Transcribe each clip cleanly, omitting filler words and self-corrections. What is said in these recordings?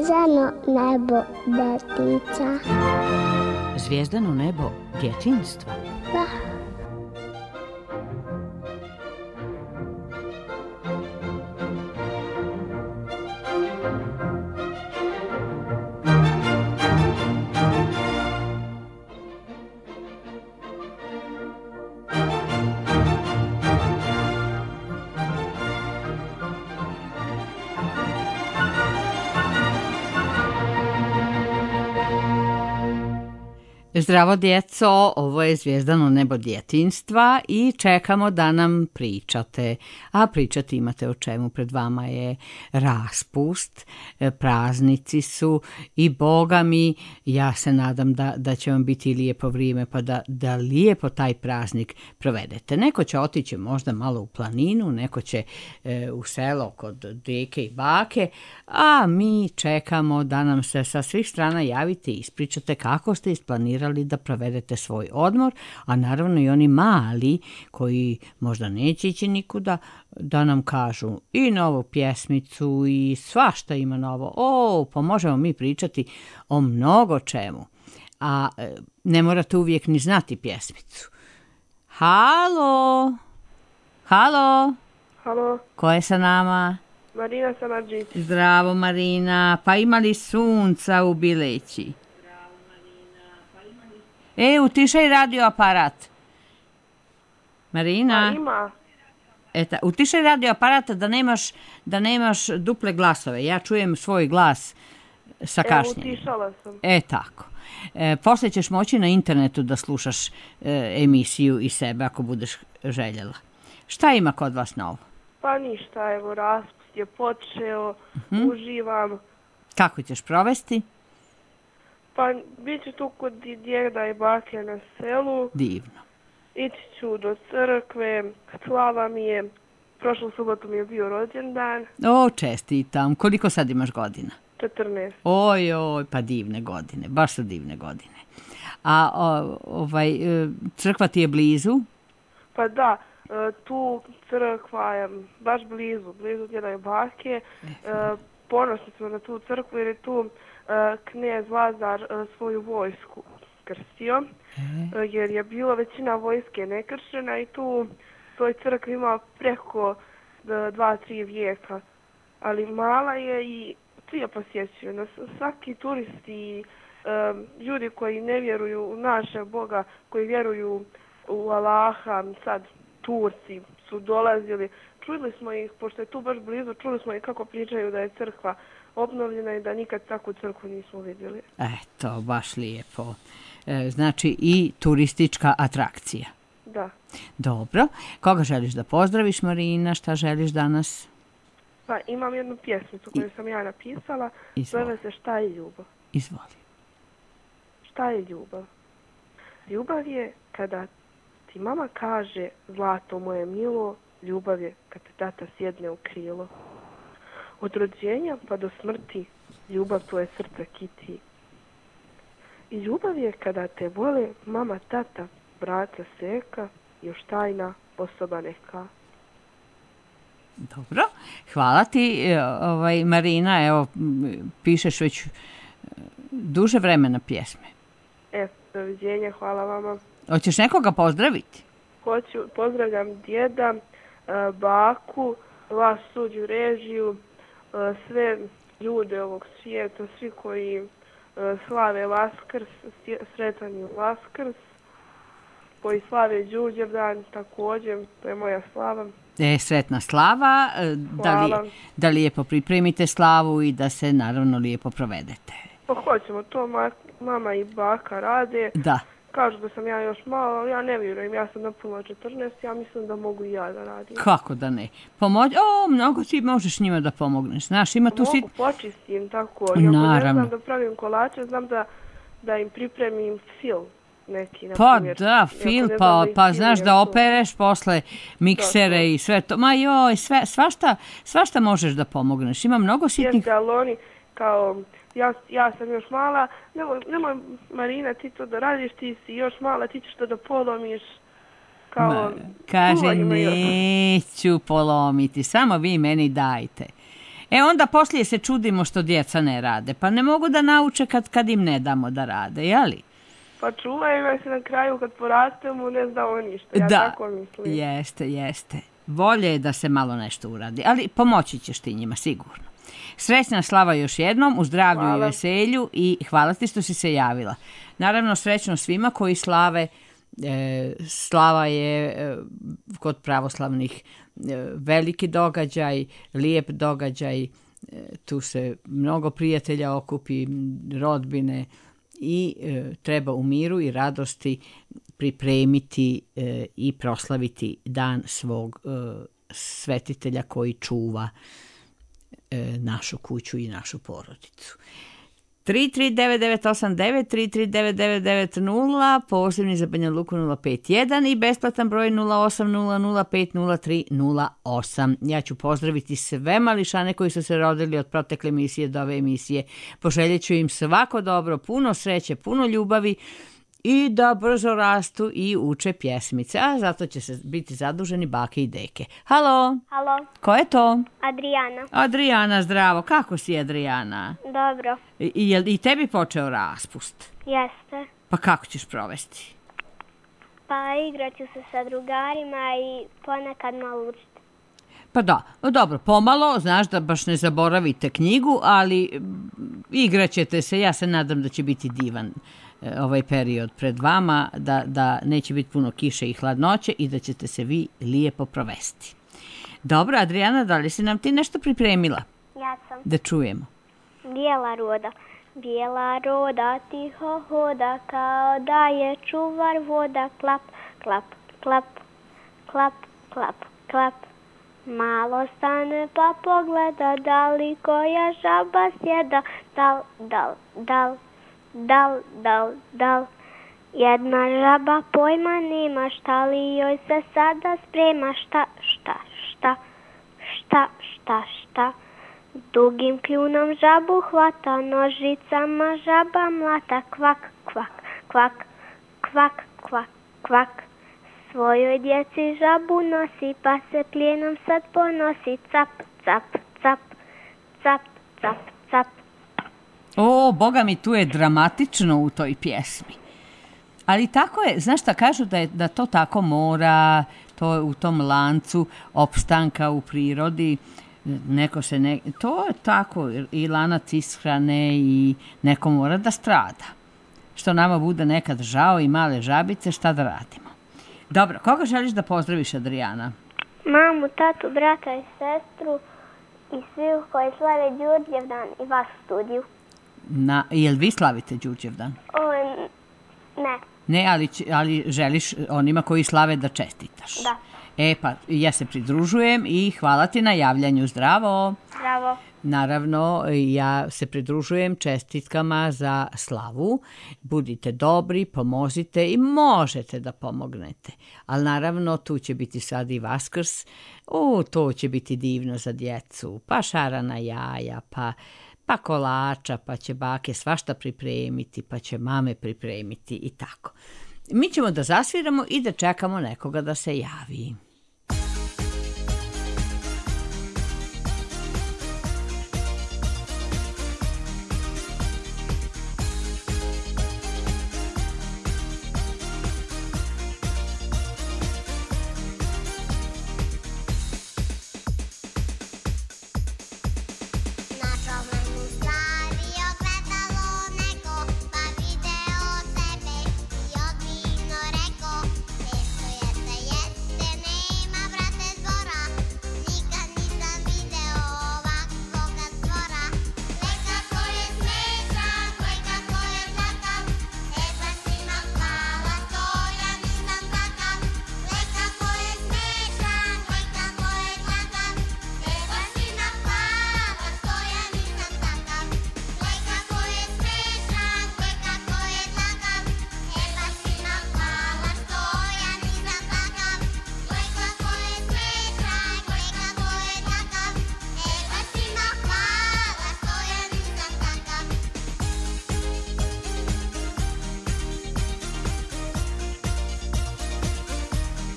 Zvijezdano nebo detinca. Zvijezdano nebo djetinjstva? Da. Zdravo djeco, ovo je Zvijezdano nebo djetinjstva i čekamo da nam pričate. A pričati imate o čemu, pred vama je raspust, praznici su i Boga mi, ja se nadam da će vam biti lijepo vrijeme pa da lijepo taj praznik provedete. Neko će otići možda malo u planinu, neko će u selo kod deke i bake, a mi čekamo da nam se sa svih strana javite i ispričate kako ste isplanirali da provedete svoj odmor, a naravno i oni mali koji možda neće ići nikuda, da nam kažu i novu pjesmicu i svašta ima novo. Pa možemo mi pričati o mnogo čemu, a ne morate uvijek ni znati pjesmicu. Halo? Halo? Halo? Ko je sa nama? Marina Samarđić. Zdravo Marina, pa ima li sunca u Bileći? Utišaj radio aparat. Marina? Pa ima. Utišaj radio aparat da nemaš duple glasove. Ja čujem svoj glas sa kašnjenjem. Utišala sam. Tako. Poslije ćeš moći na internetu da slušaš emisiju i sebe ako budeš željela. Šta ima kod vas novo? Pa ništa, evo, raspust je počeo, uživam. Kako ćeš provesti? Pa bit ću tu kod djeda i bake na selu. Divno. Ići ću do crkve, slava mi je, prošlu subotu mi je bio rođendan. Čestitam. Koliko sad imaš godina? 14. Oj, pa divne godine, baš su divne godine. A crkva ti je blizu? Pa da, tu crkva je baš blizu djeda i bake. Ponosni smo na tu crkvu jer je tu knez Lazar svoju vojsku krstio, jer je bila većina vojske nekršena i tu u toj crkvi ima preko 2-3 vijeka, ali mala je i svi je posjećuju. Svaki turist i ljudi koji ne vjeruju u našeg Boga, koji vjeruju u Allaha, sad Turci su dolazili, čuli smo ih, pošto je tu baš blizu, čuli smo ih kako pričaju da je crkva obnovljena i da nikad takvu crkvu nismo vidjeli. Eto, baš lijepo. Znači i turistička atrakcija. Da. Dobro. Koga želiš da pozdraviš, Marina? Šta želiš danas? Pa imam jednu pjesmicu koju sam ja napisala. Zove se Šta je ljubav? Izvoli. Šta je ljubav? Ljubav je kada ti mama kaže zlato moje milo, ljubav je kad te tata sjedne u krilo. Od rođenja pa do smrti ljubav tvoje srce kiti. I ljubav je kada te vole mama, tata, brata, seka, još tajna osoba neka. Dobro, hvala ti Marina, evo pišeš već duže vremena pjesme. Doviđenja, hvala vama. Hoćeš nekoga pozdraviti? Hoću, pozdravljam djeda, baku, vas suđu režiju, sve ljude ovog svijeta, svi koji slave Vaskrs, sretan je Vaskrs, koji slave Đurđevdan također, to je moja slava. Sretna slava, da lijepo pripremite slavu i da se naravno lijepo provedete. Pa hoćemo, to mama i baka rade. Da. Kažu da sam ja još malo, ali ja ne vjerujem, ja sam napunila 14, ja mislim da mogu i ja da radim. Kako da ne? Mnogo ti možeš njima da pomogneš. Znaš, ima tu mogu počistim, tako. Iako ne znam da pravim kolače, znam da im pripremim fil neki. Pa da, fil, pa znaš da opereš posle miksere i sve to. Ma joj, svašta možeš da pomogneš. Ima mnogo sitnih... Jeste, ali oni kao... Ja sam još mala, nemoj Marina ti to da radiš, ti si još mala, ti ćeš to da polomiš. Kaže, neću polomiti, samo vi meni dajte. Onda poslije se čudimo što djeca ne rade. Pa ne mogu da nauče kad im ne damo da rade, jeli? Pa čuvaju se na kraju kad porastemo, ne znamo ništa. Ja tako mislim. Jeste. Volje je da se malo nešto uradi, ali pomoći ćeš ti njima sigurno. Srećna slava još jednom, u zdravlju i veselju i hvala ti što si se javila. Naravno, srećno svima koji slave. Slava je kod pravoslavnih veliki događaj, lijep događaj, tu se mnogo prijatelja okupi, rodbine i treba u miru i radosti pripremiti i proslaviti dan svog svetitelja koji čuva našu kuću i našu porodicu. 33989, 3399990, posebni za Banja Luku 051 i besplatan broj 0800503038. Ja ću pozdraviti sve mališane koji su se rodili od protekle emisije do ove emisije. Poželjet ću im svako dobro, puno sreće, puno ljubavi i da brzo rastu i uče pjesmice, a zato će se biti zaduženi bake i deke. Halo? Halo? Ko je to? Adriana. Adriana, zdravo. Kako si, Adriana? Dobro. Je li i tebi počeo raspust? Jeste. Pa kako ćeš provesti? Pa igrat ću se sa drugarima i ponekad malo učiti. Pa da, dobro, pomalo, znaš da baš ne zaboravite knjigu, ali igrat ćete se, ja se nadam da će biti divan ovaj period pred vama, da neće biti puno kiše i hladnoće i da ćete se vi lijepo provesti. Dobro, Adriana, da li si nam ti nešto pripremila? Ja sam. Da čujemo. Bijela roda. Bijela roda tiho hoda, kao da je čuvar voda. Klap, klap, klap, klap, klap, klap. Malo stane pa pogleda, da li koja žaba sjeda. Dal, dal, dal, dal, dal, dal. Jedna žaba pojma nema, šta li joj se sada sprema. Šta, šta, šta, šta, šta, šta. Dugim kljunom žabu hvata, nožicama žaba mlata. Kvak, kvak, kvak, kvak, kvak, kvak. Svojoj djeci žabu nosi, pa se plijenom sad ponosi. Cap, cap, cap, cap, cap, cap. O, Boga mi, tu je dramatično u toj pjesmi. Ali tako je, znaš šta kažu da to tako mora, to je u tom lancu opstanka u prirodi, to je tako i lanac ishrane i neko mora da strada. Što nama bude nekad žao i male žabice, šta da radimo? Dobro, koga želiš da pozdraviš, Adriana? Mamu, tatu, brata i sestru i svih koji slave Đurđevdan i vas u studiju. Jel vi slavite Đurđevdan? Ne. Ne, ali želiš onima koji slave da čestitaš. Da. Pa ja se pridružujem i hvala ti na javljanju. Zdravo. Zdravo. Naravno, ja se pridružujem čestitkama za slavu. Budite dobri, pomozite i možete da pomognete. Ali naravno, tu će biti sad i Vaskrs. To će biti divno za djecu. Pa šarana jaja, pa kolača, pa će bake svašta pripremiti, pa će mame pripremiti i tako. Mi ćemo da zasviramo i da čekamo nekoga da se javi.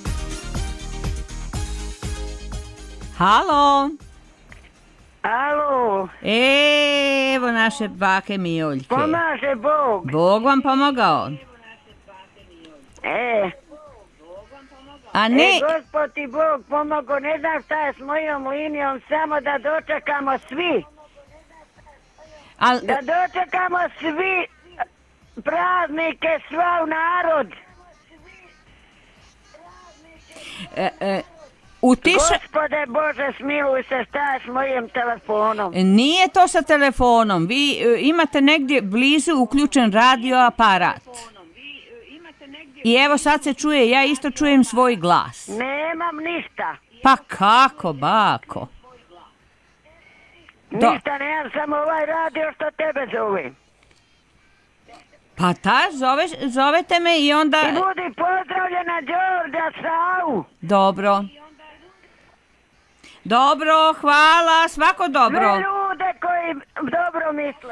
Halo. Evo. Evo naše bake Mijoljke. Pomaže Bog. Bog vam pomogao. A ne... Gospod ti Bog pomogao, ne znam šta je s mojom linijom, samo da dočekamo svi. Da dočekamo svi praznike, svav narod. Gospode Bože, smiluj se, šta je s mojim telefonom? Nije to sa telefonom. Vi imate negdje blizu uključen radio aparat. I evo sad se čuje, ja isto čujem svoj glas. Nemam ništa. Pa kako, bako? Ništa nemam, samo ovaj radio što tebe zove. Pa zovete me i onda... I budi pozdravljena Đorđa Savu. Dobro, hvala, svako dobro. Sve ljude koji dobro misle.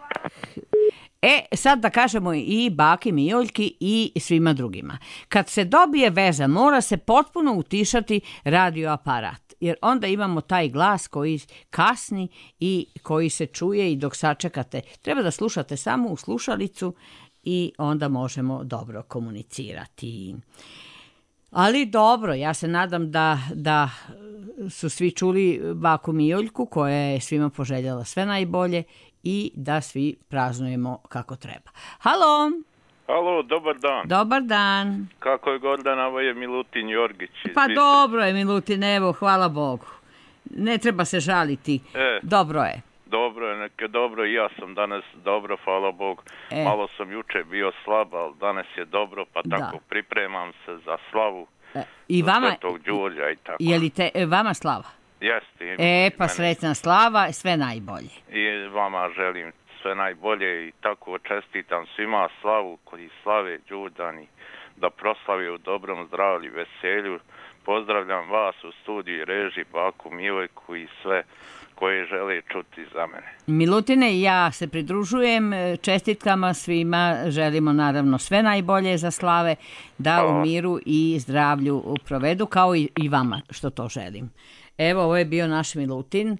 Sad da kažemo i baki Mijoljki i svima drugima. Kad se dobije veza, mora se potpuno utišati radio aparat. Jer onda imamo taj glas koji kasni i koji se čuje i dok sačekate. Treba da slušate samo u slušalicu i onda možemo dobro komunicirati. Ali dobro, ja se nadam da su svi čuli baku Mijoljku koja je svima poželjela sve najbolje i da svi praznujemo kako treba. Halo! Halo, dobar dan. Dobar dan. Kako je Gordana, ovo je Milutin Jorgić. Pa dobro je Milutin, evo, hvala Bogu. Ne treba se žaliti. Dobro je. Dobro je, neke dobro i ja sam danas dobro, hvala Bogu. Malo sam juče bio slab, ali danas je dobro, pa tako pripremam se za slavu. I vama, Svetog Đurđa i tako. Je li vama slava? Jeste. Pa sretna slava, sve najbolje. I vama želim sve najbolje i tako čestitam svima slavu koji slave Đurđani, da proslavi u dobrom zdravlju i veselju. Pozdravljam vas u studiju reži, baku Mijoljku i sve koje žele čuti za mene. Milutine, ja se pridružujem čestitkama svima, želimo naravno sve najbolje za slave, da u miru i zdravlju provedu, kao i vama što to želim. Evo, ovo je bio naš Milutin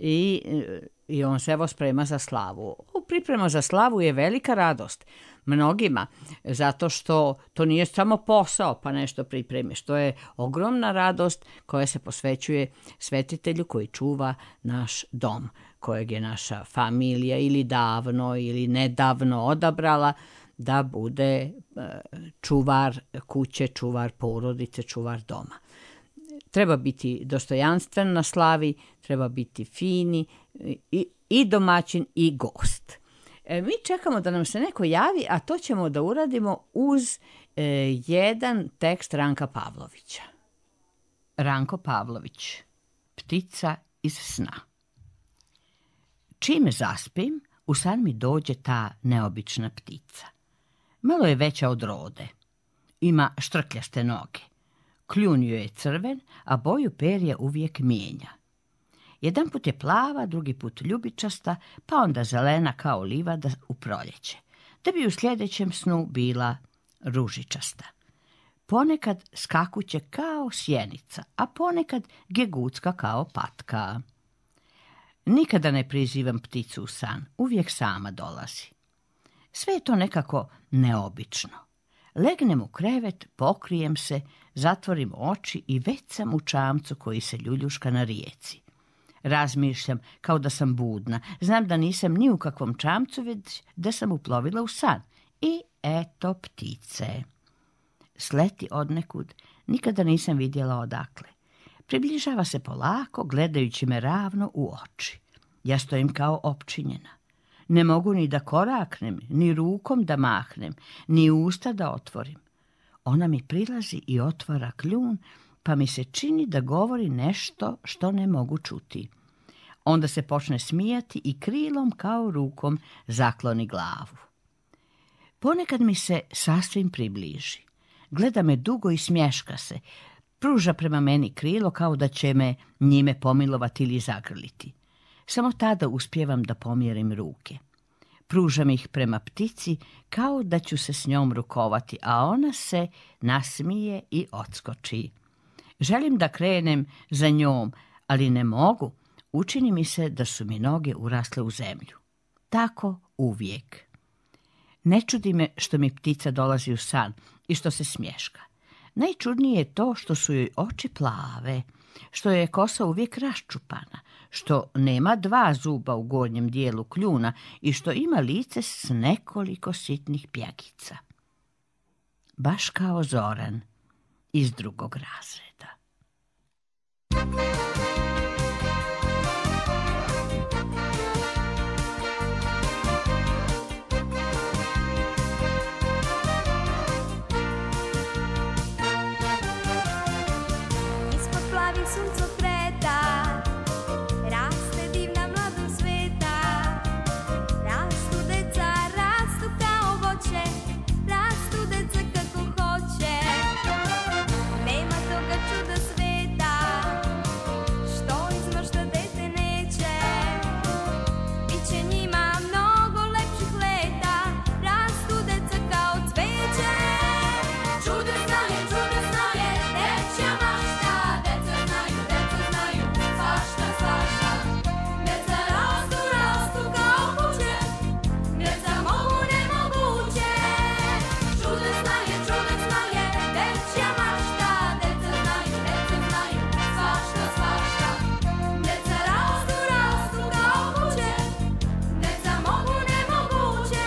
i on se evo sprema za slavu. Priprema za slavu je velika radost mnogima, zato što to nije samo posao pa nešto pripremiš. To je ogromna radost koja se posvećuje svetitelju koji čuva naš dom, kojeg je naša familija ili davno ili nedavno odabrala da bude čuvar kuće, čuvar porodice, čuvar doma. Treba biti dostojanstven na slavi, treba biti fini i domaćin i gost. Mi čekamo da nam se neko javi, a to ćemo da uradimo uz jedan tekst Ranka Pavlovića. Ranko Pavlović, Ptica iz sna. Čim zaspim, u san mi dođe ta neobična ptica. Malo je veća od rode. Ima štrkljaste noge. Kljun joj je crven, a boju perja uvijek mijenja. Jedan put je plava, drugi put ljubičasta, pa onda zelena kao livada u proljeće, da bi u sljedećem snu bila ružičasta. Ponekad skakuće kao sjenica, a ponekad gegucka kao patka. Nikada ne prizivam pticu u san, uvijek sama dolazi. Sve je to nekako neobično. Legnem u krevet, pokrijem se, zatvorim oči i već sam u čamcu koji se ljuljuška na rijeci. Razmišljam kao da sam budna. Znam da nisam ni u kakvom čamcu, već da sam uplovila u san. I eto ptice. Sleti odnekud, nikada nisam vidjela odakle. Približava se polako, gledajući me ravno u oči. Ja stojim kao opčinjena. Ne mogu ni da koraknem, ni rukom da mahnem, ni usta da otvorim. Ona mi prilazi i otvara kljun, pa mi se čini da govori nešto što ne mogu čuti. Onda se počne smijati i krilom kao rukom zakloni glavu. Ponekad mi se sasvim približi. Gleda me dugo i smješka se. Pruža prema meni krilo kao da će me njime pomilovati ili zagrliti. Samo tada uspijevam da pomjerim ruke. Pružam ih prema ptici kao da ću se s njom rukovati, a ona se nasmije i odskoči. Želim da krenem za njom, ali ne mogu. učini mi se da su mi noge urasle u zemlju. Tako uvijek. Ne čudi me što mi ptica dolazi u san i što se smješka. Najčudnije je to što su joj oči plave, što je kosa uvijek raščupana, što nema 2 zuba u gornjem dijelu kljuna i što ima lice s nekoliko sitnih pjegica. Baš kao Zoran iz 2. razreda. Ispod plavih suncokreta raste divna mladost sveta. Rastu deca, rastu kao voće, rastu deca kako hoće. Nema toga čuda sveta što izmašta dete neće. Biće njima mnogo lepših leta, rastu deca kao cveće. Čuda znaje, dečja mašta, deca znaju svašta, svašta. Deca rastu kao kuće, deca mogu nemoguće. Čuda znaje, dečja mašta, deca znaju svašta, svašta. Deca rastu kao kuće, deca mogu nemoguće.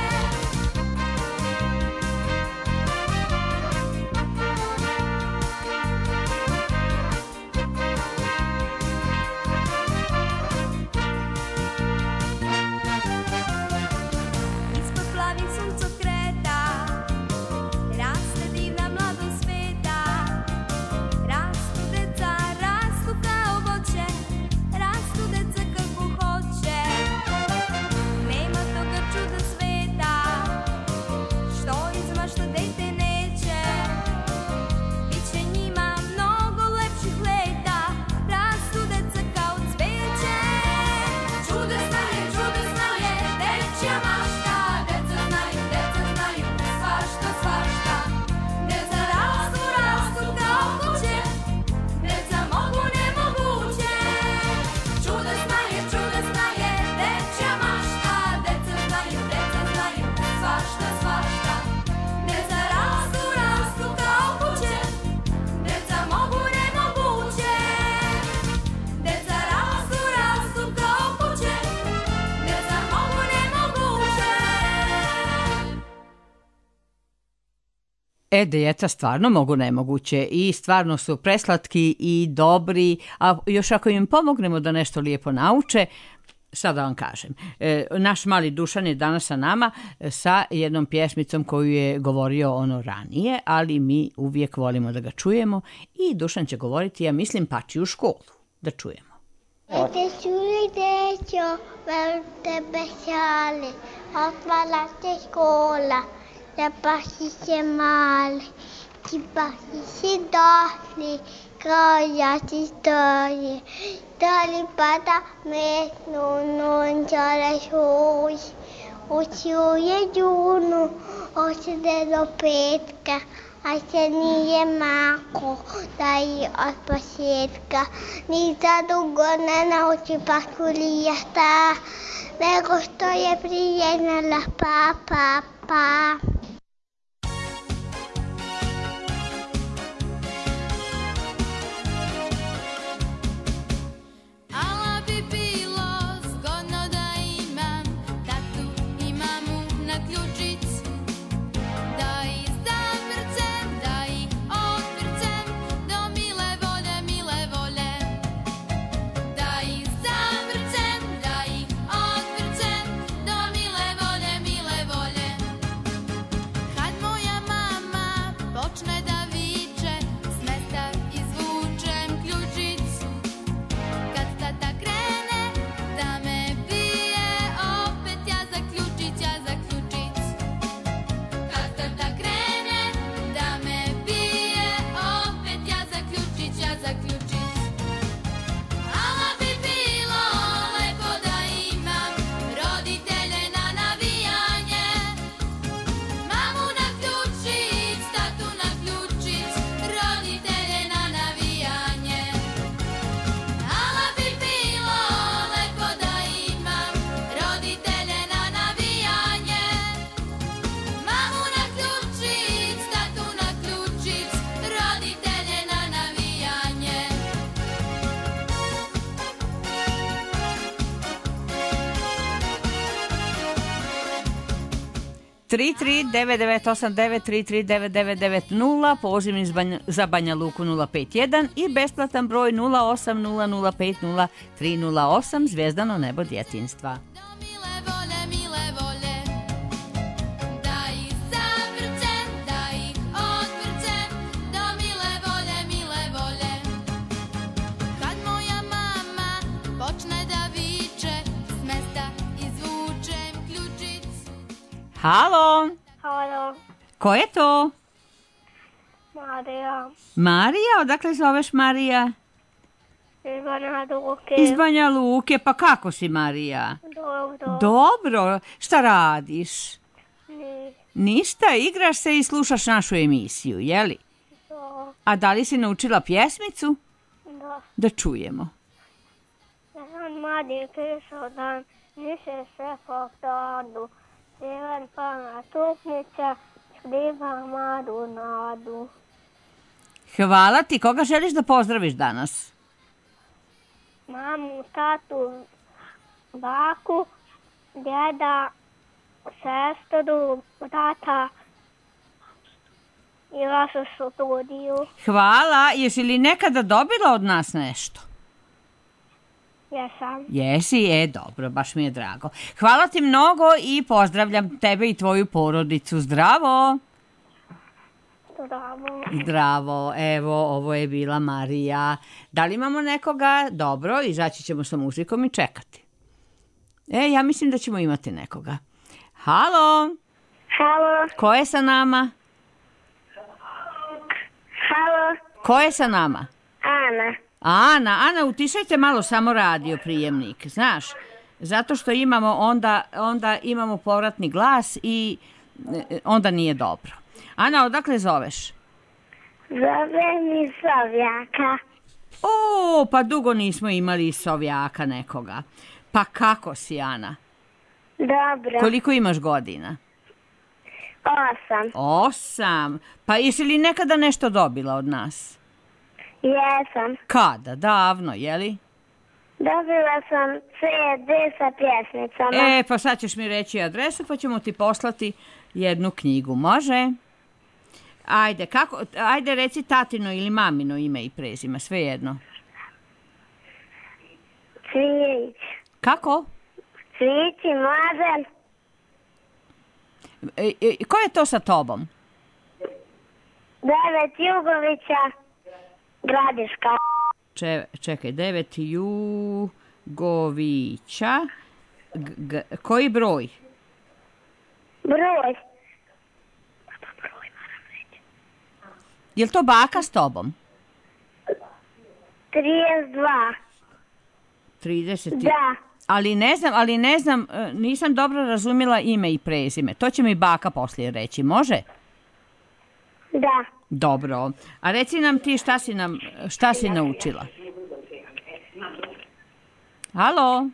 Ispod plavih suncokreta raste divna mladost sveta. Rastu deca, rastu kao voće, rastu deca kako hoće. Nema toga čuda sveta što izmašta dete neće. Biće njima mnogo lepših leta, rastu deca kao cveće. Čuda znaje, dečja mašta, deca znaju svašta, svašta. Deca rastu kao kuće, deca mogu nemoguće. Čuda znaje, dečja mašta, deca znaju svašta, svašta. Deca rastu kao kuće, deca mogu nemoguće. Deca rastu kao kuće, deca mogu nemoguće. Djeca stvarno mogu nemoguće i stvarno su preslatki i dobri, a još ako im pomognemo da nešto lijepo nauče, sad da vam kažem. Naš mali Dušan je danas sa nama sa jednom pjesmicom koju je govorio ono ranije, ali mi uvijek volimo da ga čujemo i Dušan će govoriti, ja mislim, Pači u školu. Da čujemo. Te čuli dećo, velte besjale, otvala se škola, da pasiće mali, ti pasiće dosli, kao ja ti stoji. Dali pada metnu, nončale šuj, učuje džunu, osjede do petka, a se nije mako da i od početka. Ni za dugo ne nauči paskulijata, nego što je prijednala pa. Ala bi bilo zgodno da imam tatu i mamu na ključici, da ih zavrćem, da ih otvrćem do mile volje. Da ih zavrćem, da ih otvrćem do mile volje. 33998933990, poziv za Banja Luku 051 i besplatan broj 080050308, Zvezdano nebo djetinjstva. Halo, Halo, ko je to? Marija, Marija, odakle zoveš Marija? iz Banja Luke. Iz Banja Luke, pa kako si Marija? Dobro. Dobro, šta radiš? Ni Ništa, igraš se i slušaš našu emisiju, jeli? to. A da li si naučila pjesmicu? Da. Da čujemo. Jedan mladi pisao dan, niše se po gradu. Sjever pa na stupnica, skriva mladu nadu. Hvala ti, koga želiš da pozdraviš danas? Mamu, tatu, baku, djeda, sestru, brata i vašu studiju. Hvala, jesi li nekada dobila od nas nešto? Jesam. Jesi, dobro, baš mi je drago. Hvala ti mnogo i pozdravljam tebe i tvoju porodicu. Zdravo! Zdravo. Zdravo, evo, ovo je bila Marija. Da li imamo nekoga? Dobro, izaći ćemo sa muzikom i čekati. Ja mislim da ćemo imati nekoga. Halo, Halo, ko je sa nama? halo, Ko je sa nama? Ana. Ana, utišajte malo samo radio prijemnik, znaš, zato što imamo onda imamo povratni glas i onda nije dobro. Ana, odakle zoveš? Zovem iz Sovjaka. O, pa dugo nismo imali iz Sovjaka nekoga. Pa kako si, Ana? Dobro. Koliko imaš godina? 8. 8. Pa jesi li nekada nešto dobila od nas? Jesam. Kada? Davno, jeli? Dobila sam CD sa pjesmicama. Pa sad ćeš mi reći adresu pa ćemo ti poslati jednu knjigu, može? Ajde reci tatino ili mamino ime i prezime, svejedno. Cvijić. Kako? Cvijić i Mladen. Ko je to sa tobom? 9 Jugovića. Gradiška. Čekaj, 9 Jugovića. Koji broj? Broj. Je li to baka s tobom? 32. 30. Da. Ali ne znam, nisam dobro razumjela ime i prezime. To će mi baka poslije reći, može? Da. Dobro. A reci nam ti šta si naučila? Halo?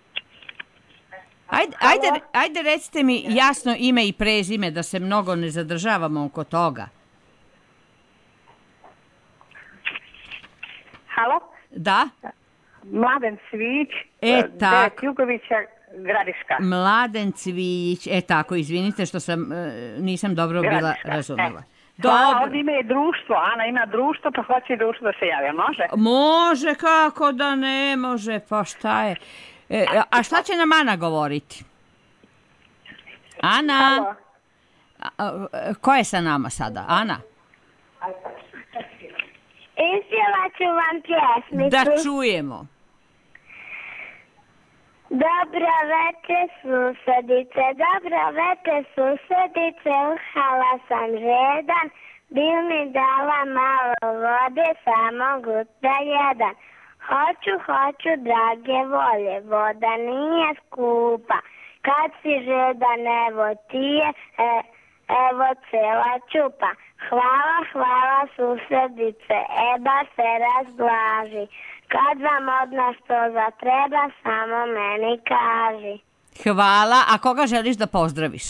Ajde recite mi jasno ime i prezime da se mnogo ne zadržavamo oko toga. Halo? Da? Mladen Cvijić, tako. 9 Jugovića, Gradiška. Mladen Cvijić, tako, izvinite što nisam dobro bila razumjela. Hvala, ovdje ima društvo, Ana ima društvo, pa hoće društvo da se javlja, može? Može, kako da ne može, pa šta je? A šta će nam Ana govoriti? Ana? Ko je sa nama sada? Ana? Ispjevat ću vam pjesmicu. Da čujemo. Dobro večer susedice, dobro večer susedice, uhala sam žedan, bil mi dala malo vode, samo guta jedan. Hoću, drage volje, voda nije skupa, kad si žedan, evo ti je, evo cela čupa. Hvala susedice, eba se razblaži. Kad vam od nas to zatreba, samo meni kaži. Hvala, a koga želiš da pozdraviš?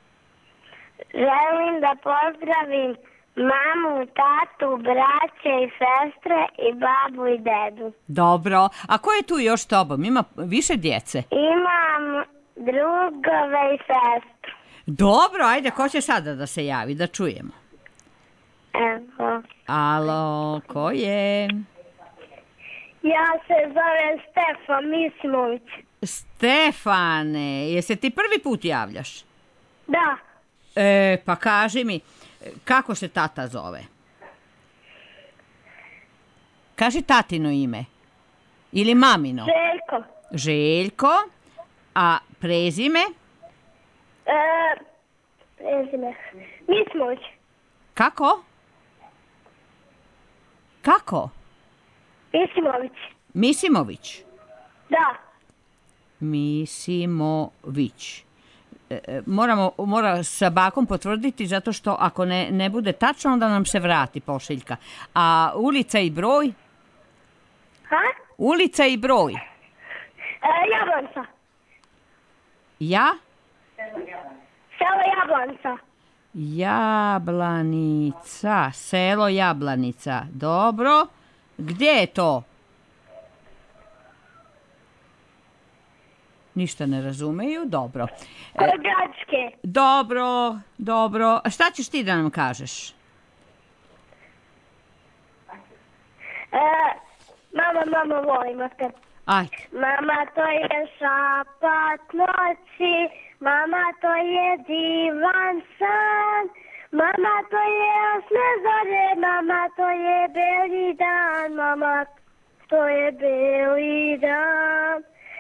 Želim da pozdravim mamu, tatu, braće i sestre i babu i dedu. Dobro, a ko je tu još s tobom? Ima više djece? Imam drugove i sestru. Dobro, ajde, ko će sada da se javi, da čujemo? Evo. Alo, ko je? Ja se zovem Stefan Misimović. Stefane, jesi ti prvi put javljaš? Da. Pa kaži mi, kako se tata zove? Kaži tatino ime. Ili mamino? Željko. Željko, a prezime? Prezime. Misimović. Kako? Kako? Misimović. Misimović. Da. Misimović. Mora sa bakom potvrditi, zato što ako ne bude tačno, onda nam se vrati pošiljka. A ulica i broj? Ha? Ulica i broj. Jablanca. Ja? Selo Jablanca. Jablanica. Selo Jablanica. Dobro. Gdje je to? Ništa ne razumeju. Dobro. Kod Gradiške. Dobro, dobro. A šta ćeš ti da nam kažeš? Mama, volimo te. Ajde. Mama, to je šapat noći, mama, to je divan san, mama, to je osme zore, mama, to je beli dan, mama, to je beli dan.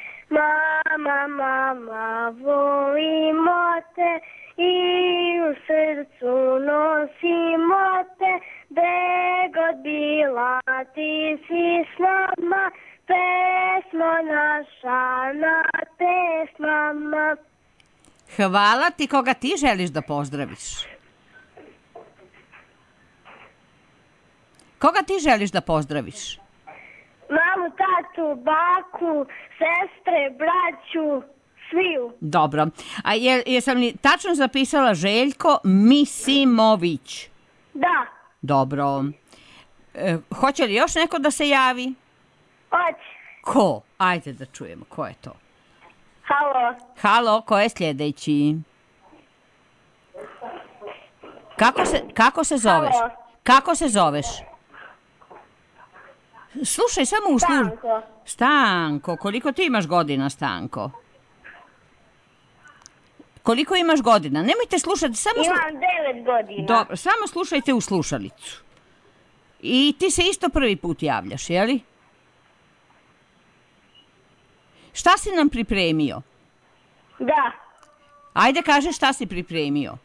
Mama, volimo te i u srcu nosimo te, gde god bila ti si s nama, pesmo naša na pesmama. Hvala ti. Koga ti želiš da pozdraviš? Koga ti želiš da pozdraviš? Mamu, tatu, baku, sestre, braću, sviju. Dobro. A jesam li tačno zapisala Željko Misimović? Da. Dobro. Hoće li još neko da se javi? Hoće. Ko? Ajde da čujemo. Ko je to? Halo. Halo, ko je sljedeći? Kako se zoveš? Halo. Kako se zoveš? Slušaj, samo u službu. Stanko. Stanko, koliko ti imaš godina, Stanko? Koliko imaš godina? Nemojte slušati, samo Imam 9 godina. Dobro, samo slušajte u slušalicu. I ti se isto prvi put javljaš, jeli? Šta si nam pripremio? Da. Ajde, kaži šta si pripremio.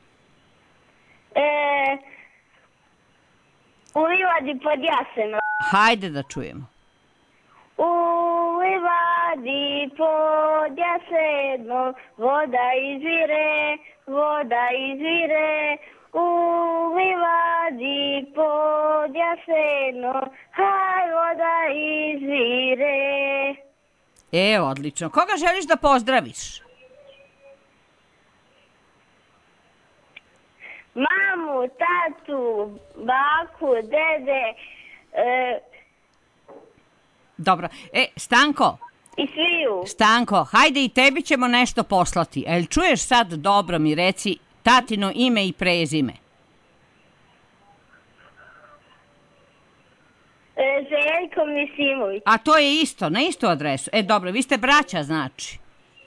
U livadi pod jasenom. Hajde da čujemo. U livadi pod jasenom, voda izvire, voda izvire. U livadi pod jasenom, haj voda izvire. Odlično. Koga želiš da pozdraviš? Mamu, tatu, baku, dede, Dobro. Stanko. i sviju. Stanko, hajde i tebi ćemo nešto poslati. Jel čuješ sad dobro, mi reci tatino ime i prezime? Željko Misimović. A to je isto, na istu adresu. Dobro, vi ste braća, znači.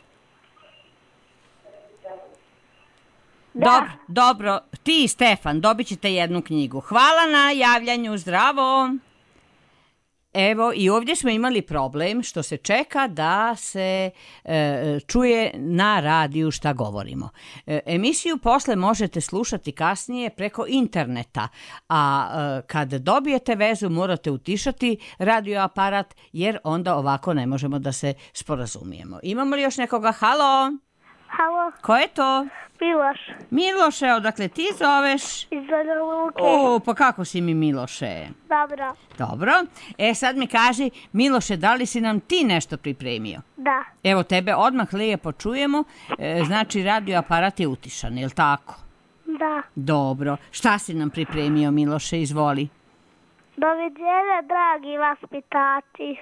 Da. Dobro, ti i Stefan dobit ćete jednu knjigu. Hvala na javljanju, zdravo. Evo, i ovdje smo imali problem što se čeka da se čuje na radiju šta govorimo. Emisiju posle možete slušati kasnije preko interneta, a kad dobijete vezu morate utišati radioaparat, jer onda ovako ne možemo da se sporazumijemo. Imamo li još nekoga? Halo? Halo, Ko je to? Miloš Miloše, odakle ti zoveš? iz Banja Luke. Pa kako si mi, Miloše? Dobro. Dobro. Sad mi kaži, Miloše, da li si nam ti nešto pripremio? Da. Evo, tebe odmah lijepo čujemo, znači radioaparat je utišan, je li tako? Da. Dobro. Šta si nam pripremio, Miloše, izvoli? Doviđenja, dragi vaspitači.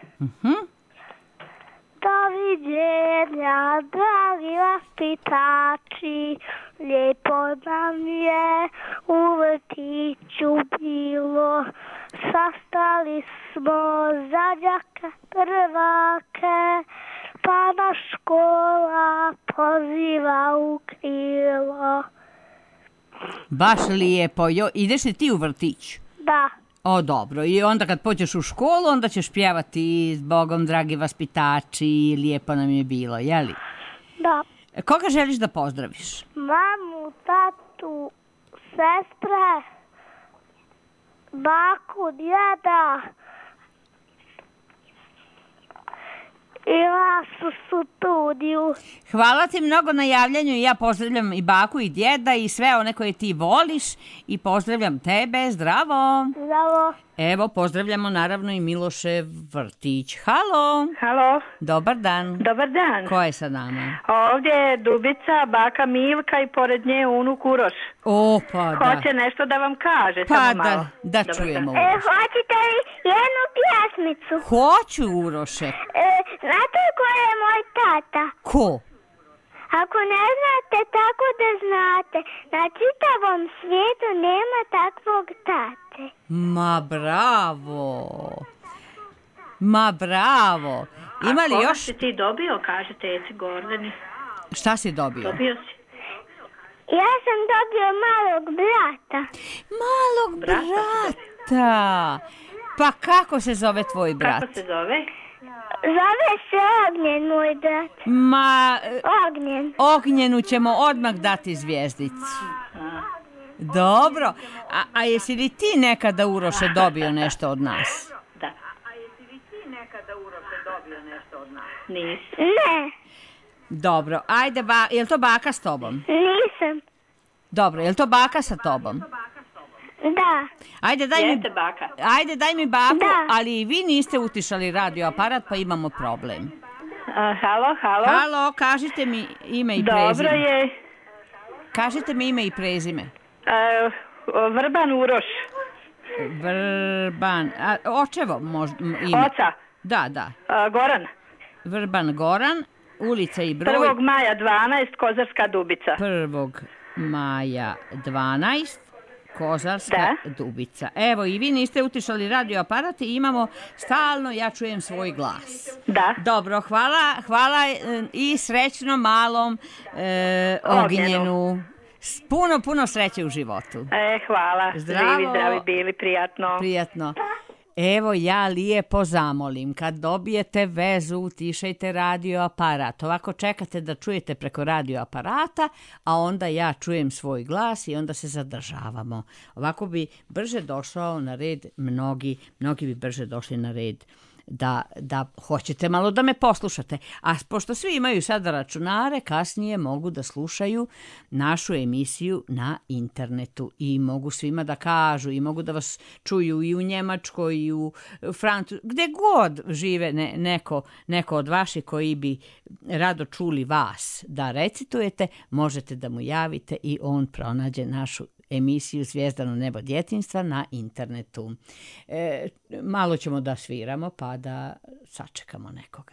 Doviđenja, dragi vaspitači. lijepo nam je u vrtiću bilo, sastali smo za đaka prvake, pa nas škola poziva u krilo. Baš lijepo. Ideš li ti u vrtić? Da, O, dobro. I onda kad pođeš u školu, onda ćeš pjevati s Bogom, dragi vaspitači, lijepo nam je bilo, jeli? da. Koga želiš da pozdraviš? Mamu, tatu, sestre, baku, djeda i vas u studiju. Hvala ti mnogo na javljanju i ja pozdravljam i baku i djeda i sve one koje ti voliš i pozdravljam tebe. Zdravo! Zdravo. Evo, pozdravljamo naravno i Milošev vrtić. Halo! Halo, Dobar dan. dobar dan. Ko je sa nama? Ovdje je Dubica, baka Milka i pored nje unuk Uroš. O, pa da. Hoće nešto da vam kaže, Pa samo malo. da Dobar čujemo. dan. Hoćete li jednu pjesmicu? Hoću, Uroše. Znate ko je moj tata? Ko? Ako ne znate, tako da znate. Na čitavom svijetu nema takvog tate. Ma bravo. Ma bravo. Ima li Koga još? si ti dobio, kaže teci Gordani? Šta si dobio? Dobio si. Ja sam dobio malog brata. Malog brata. Pa kako se zove tvoj brat? Kako se zove? Zove se Ognjen, moj brat. Ma, Ognjen. Ognjenu ćemo odmah dati zvjezdicu. Dobro. A jesi li ti nekada, Uroše, dobio nešto od nas? Da. Nisi. Ne, Dobro. Ajde, je li to baka s tobom? nisam. Dobro, je li to baka sa tobom? Da, Ajde, Jeste baka. daj mi baku, Da. ali i vi niste utišali radio aparat, pa imamo problem. Halo, halo. Halo, kažite mi ime i Dobro prezime. je. Kažite mi ime i prezime. Vrban Uroš. Vrban, očevo možda ime. Oca. Da. Goran. Vrban Goran, ulica i broj. 1. maja 12, Kozarska Dubica. 1. maja 12, Kozarska Dubica. Evo, i vi niste utišali radio aparat i imamo stalno, ja čujem svoj glas. Da. Dobro, hvala i srećno malom Ognjenu. Puno sreće u životu. Hvala. Zdravo. Živi, zdravi bili, prijatno. Prijatno. Evo, ja lijepo zamolim, kad dobijete vezu, utišajte radio aparat. Ovako čekate da čujete preko radio aparata, a onda ja čujem svoj glas i onda se zadržavamo. Ovako bi brže došao na red mnogi bi brže došli na red da hoćete malo da me poslušate. A pošto svi imaju sada računare, kasnije mogu da slušaju našu emisiju na internetu i mogu svima da kažu i mogu da vas čuju i u Njemačkoj i u Francuskoj, gdje god žive neko od vaših koji bi rado čuli vas da recitujete, možete da mu javite i on pronađe našu emisiju Zvijezdano nebo djetinjstva na internetu. Malo ćemo da sviramo pa da sačekamo nekoga.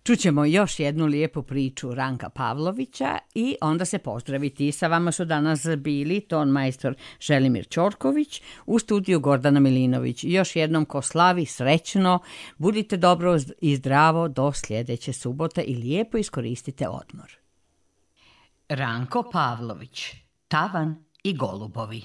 Čućemo još jednu lijepu priču Ranka Pavlovića i onda se pozdraviti. Sa vama su danas bili tonmajstor Želimir Ćorković, u studiju Gordana Milinović. Još jednom ko slavi srećno, budite dobro i zdravo do sljedeće subote i lijepo iskoristite odmor. Ranko Pavlović, tavan i golubovi.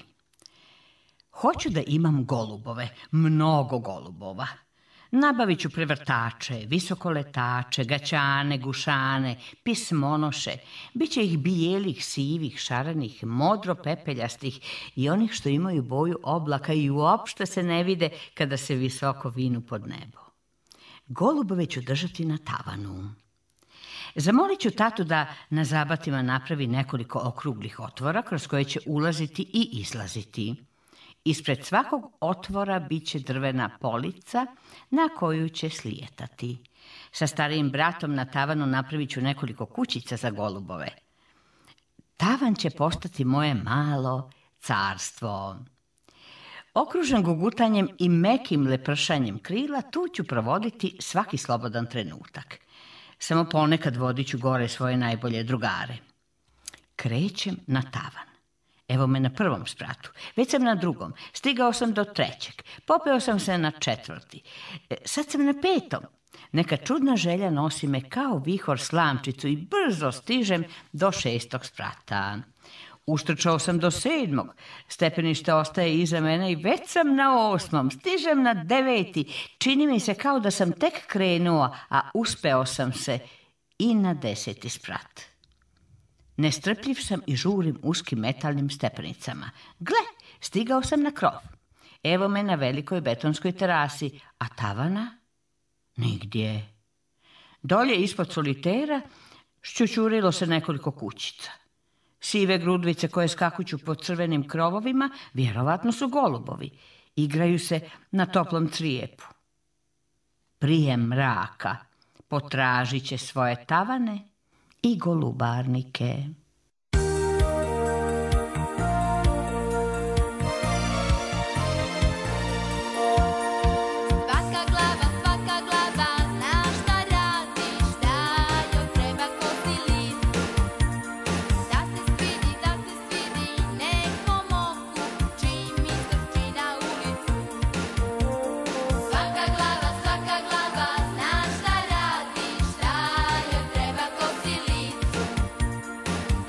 Hoću da imam golubove, mnogo golubova. Nabavit ću prevrtače, visokoletače, gaćane, gušane, pismonoše. Biće ih bijelih, sivih, šarenih, modro pepeljastih i onih što imaju boju oblaka i uopšte se ne vide kada se visoko vinu pod nebo. Golubove ću držati na tavanu. Zamolit ću tatu da na zabatima napravi nekoliko okruglih otvora kroz koje će ulaziti i izlaziti. Ispred svakog otvora bit će drvena polica na koju će slijetati. Sa starijim bratom na tavanu napravit ću nekoliko kućica za golubove. Tavan će postati moje malo carstvo. Okružen gugutanjem i mekim lepršanjem krila, tu ću provoditi svaki slobodan trenutak. Samo ponekad vodit ću gore svoje najbolje drugare. Krećem na tavan. Evo me na prvom spratu, već sam na drugom, stigao sam do trećeg, popeo sam se na četvrti, sad sam na petom. Neka čudna želja nosi me kao vihor slamčicu i brzo stižem do 6. sprata. Uštrčao sam do 7. Stepenište ostaje iza mene i već sam na 8. Stižem na 9. Čini mi se kao da sam tek krenuo, a uspeo sam se i na 10. sprat. Nestrpljiv sam i žurim uskim metalnim stepenicama. Gle, stigao sam na krov. Evo me na velikoj betonskoj terasi, a tavana? Nigdje. Dolje ispod solitera šćućurilo se nekoliko kućica. Sive grudvice koje skakuću po crvenim krovovima vjerovatno su golubovi. Igraju se na toplom crijepu. Prije mraka potražit će svoje tavane i golubarnike. Svaka glava, zna šta radi, šta joj treba kosi list. Da se svidi, nekom oku, čim istrči na ulicu. Svaka glava, zna šta radi, šta joj treba kosi list.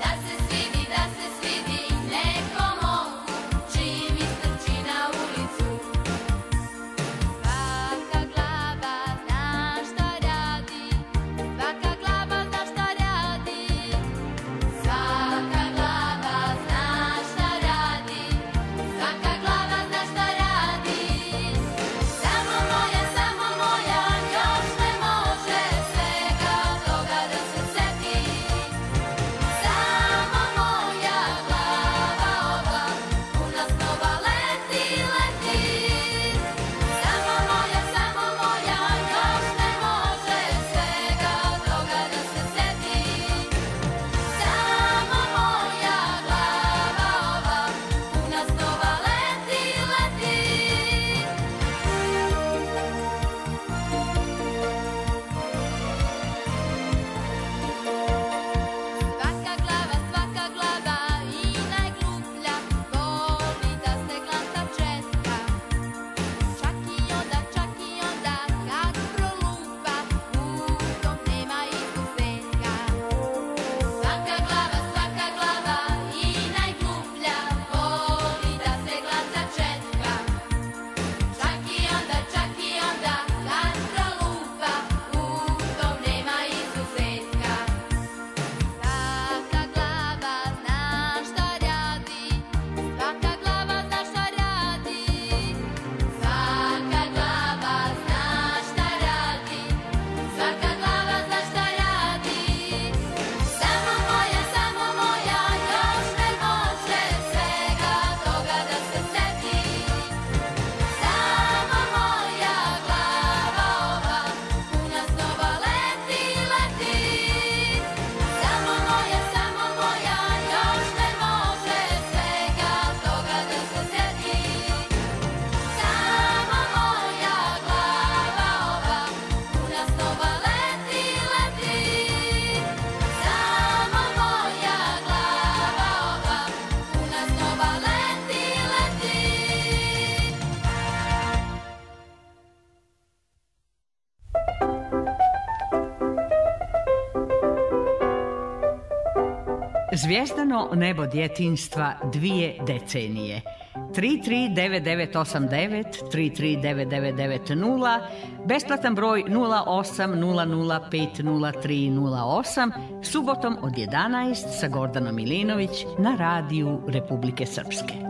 Zvijezdano nebo djetinjstva 2 decenije. 339989, 339990, besplatan broj 0800500308, subotom od 11 sa Gordanom Milinović na radiju Republike Srpske.